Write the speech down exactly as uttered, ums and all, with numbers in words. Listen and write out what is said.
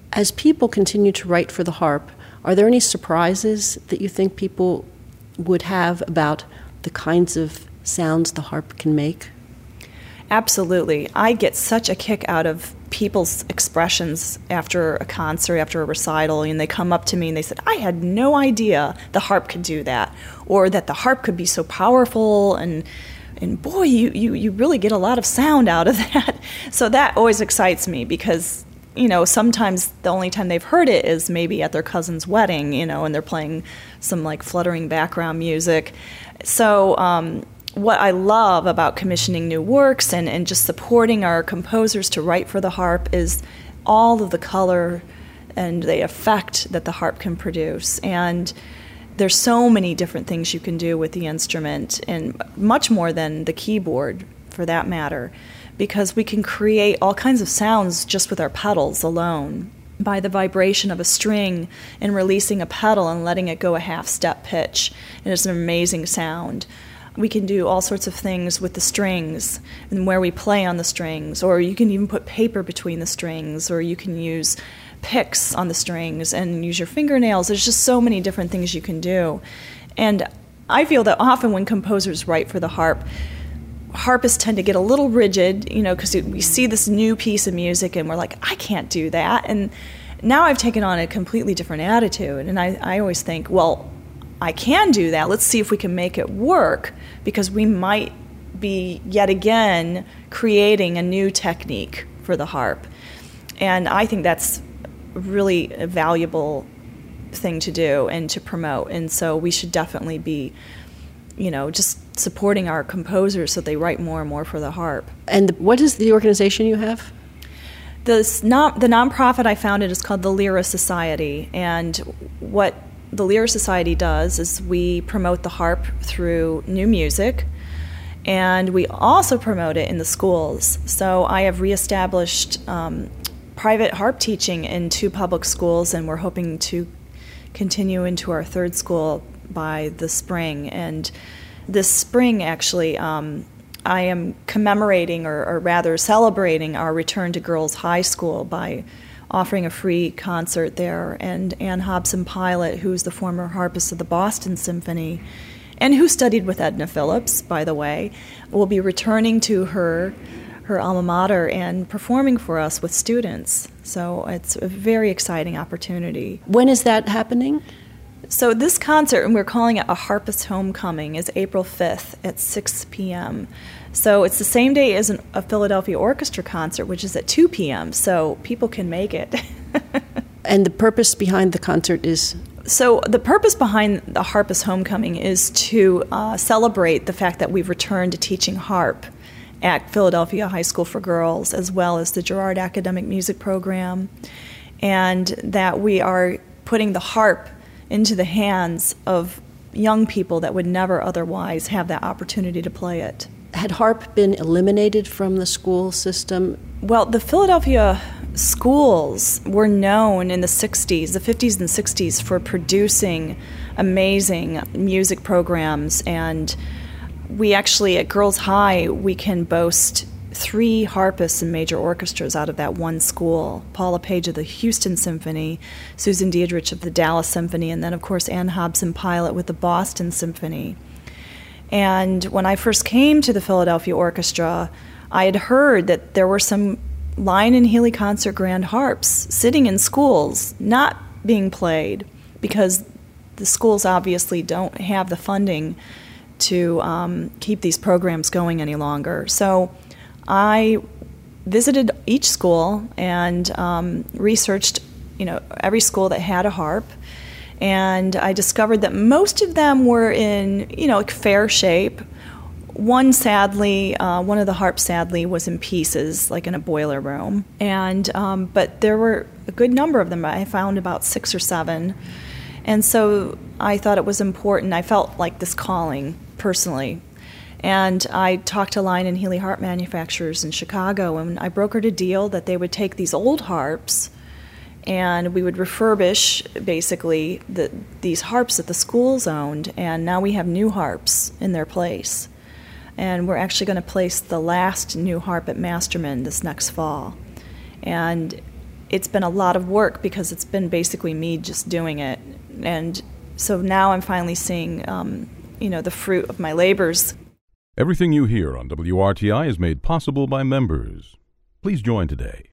As people continue to write for the harp, are there any surprises that you think people would have about the kinds of sounds the harp can make? Absolutely. I get such a kick out of people's expressions after a concert, after a recital, and they come up to me and they said, I had no idea the harp could do that, or that the harp could be so powerful, and and boy, you, you, you really get a lot of sound out of that. So that always excites me because, you know, sometimes the only time they've heard it is maybe at their cousin's wedding, you know, and they're playing some like fluttering background music. So um, what I love about commissioning new works and, and just supporting our composers to write for the harp is all of the color and the effect that the harp can produce. And there's so many different things you can do with the instrument, and much more than the keyboard for that matter, because we can create all kinds of sounds just with our pedals alone, by the vibration of a string and releasing a pedal and letting it go a half step pitch. And it's an amazing sound. We can do all sorts of things with the strings and where we play on the strings, or you can even put paper between the strings, or you can use picks on the strings and use your fingernails. There's just so many different things you can do. And I feel that often when composers write for the harp, harpists tend to get a little rigid, you know, because we see this new piece of music and we're like, I can't do that. And now I've taken on a completely different attitude. And I, I always think, well, I can do that. Let's see if we can make it work, because we might be yet again creating a new technique for the harp. And I think that's really a valuable thing to do and to promote. And so we should definitely be, you know, just supporting our composers so they write more and more for the harp. And what is the organization you have? The, non, the nonprofit I founded is called the Lyra Society. And what the Lyra Society does is we promote the harp through new music, and we also promote it in the schools. So I have reestablished um, private harp teaching in two public schools, and we're hoping to continue into our third school by the spring. And this spring, actually, um, I am commemorating, or, or rather celebrating, our return to Girls High School by offering a free concert there. And Ann Hobson Pilot, who's the former harpist of the Boston Symphony, and who studied with Edna Phillips, by the way, will be returning to her her alma mater and performing for us with students. So it's a very exciting opportunity. When is that happening? So this concert, and we're calling it a Harpist Homecoming, is April fifth at six p.m. So it's the same day as an, a Philadelphia Orchestra concert, which is at two p.m., so people can make it. And the purpose behind the concert is? So the purpose behind the Harpist Homecoming is to uh, celebrate the fact that we've returned to teaching harp at Philadelphia High School for Girls, as well as the Girard Academic Music Program, and that we are putting the harp into the hands of young people that would never otherwise have that opportunity to play it. Had harp been eliminated from the school system? Well, the Philadelphia schools were known in the sixties, the fifties and sixties, for producing amazing music programs, and we actually, at Girls High, we can boast three harpists in major orchestras out of that one school. Paula Page of the Houston Symphony, Susan Diedrich of the Dallas Symphony, and then, of course, Ann Hobson Pilot with the Boston Symphony. And when I first came to the Philadelphia Orchestra, I had heard that there were some Lyon and Healy concert grand harps sitting in schools, not being played, because the schools obviously don't have the funding to um, keep these programs going any longer. So I visited each school and um, researched, you know, every school that had a harp, and I discovered that most of them were in, you know, like fair shape. One, sadly, uh, one of the harps, sadly, was in pieces, like in a boiler room, and um, but there were a good number of them. I found about six or seven, and so I thought it was important. I felt like this calling personally. And I talked to Lyon and Healy harp manufacturers in Chicago, and I brokered a deal that they would take these old harps and we would refurbish, basically, the, these harps that the schools owned, and now we have new harps in their place. And we're actually going to place the last new harp at Masterman this next fall. And it's been a lot of work because it's been basically me just doing it. And so now I'm finally seeing, um, you know, the fruit of my labors. Everything you hear on W R T I is made possible by members. Please join today